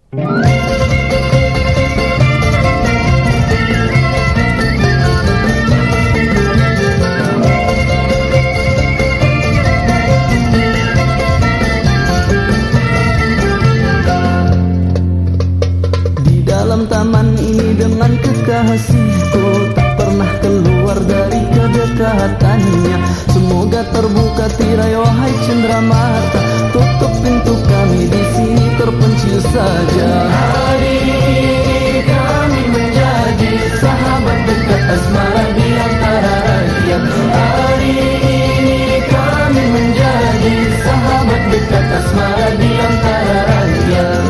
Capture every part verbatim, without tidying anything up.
Dalam taman ini dengan kekasihku, tak pernah keluar dari kedekatannya. Semoga terbuka tirai wahai cenderamata, tutup pintu kami di sini terpencil saja. Hari ini kami menjadi sahabat dekat asmara di antara rakyat. Hari ini kami menjadi sahabat dekat asmara di antara rakyat.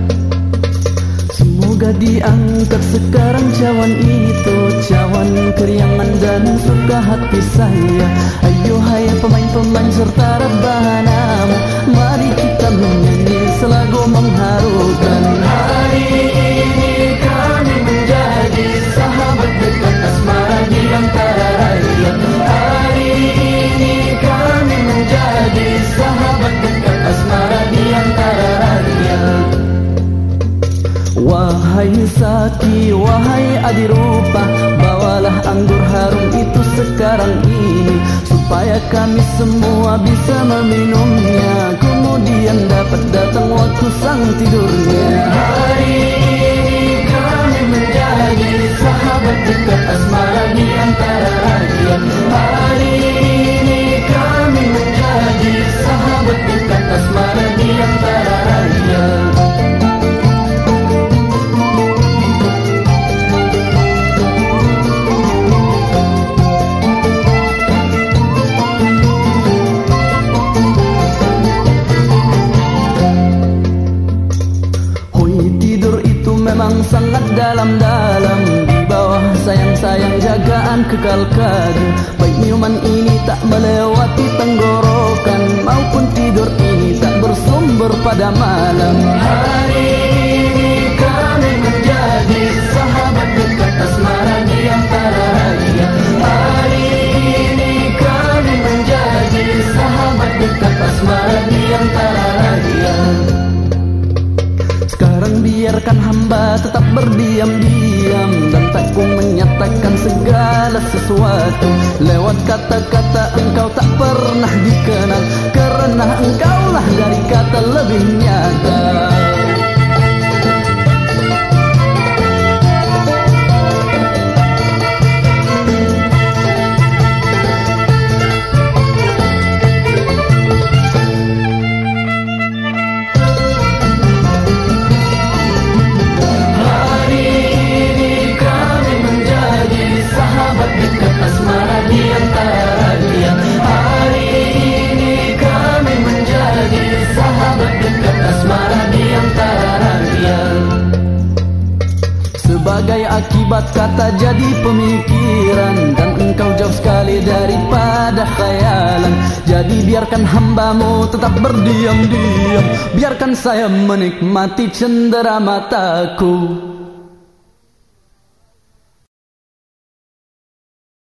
Semoga diangkat sekarang cawan itu, cawan keriangan dan suka hati saya. Ayo hai pemain-pemain serta rebanamu, mari kita menyanyi selagu mengharukan. Hari ini kami menjadi sahabat dekat asmara di antara rakyat. Hari ini kami menjadi sahabat dekat asmara di antara rakyat. Wahai Saki, wahai Adirupa, bawalah anggur harum itu sekarang ini, supaya kami semua bisa meminumnya, kemudian dapat datang waktu sang tidurnya. Hari ini kami menjadi sahabat dekat asmara di antara rakyat. Hari ini kami menjadi sahabat dekat asmara di antara rakyat. Memang sangat dalam-dalam, di bawah sayang-sayang jagaan kekal kagum. Baik minuman ini tak melewati tenggorokan, maupun tidur ini tak bersumber pada malam. Hari ini kami menjadi sahabat dekat asmara di antara rakyat. Hari ini kami menjadi sahabat dekat asmara di antara rakyat. Sekarang biarkan hamba tetap berdiam-diam dan takut menyatakan segala sesuatu. Lewat kata-kata engkau tak pernah dikenal, karena engkaulah dari kata lebih nyata. Sebagai akibat kata jadi pemikiran, dan engkau jauh sekali daripada khayalan. Jadi biarkan hambamu tetap berdiam-diam, biarkan saya menikmati cendera mataku.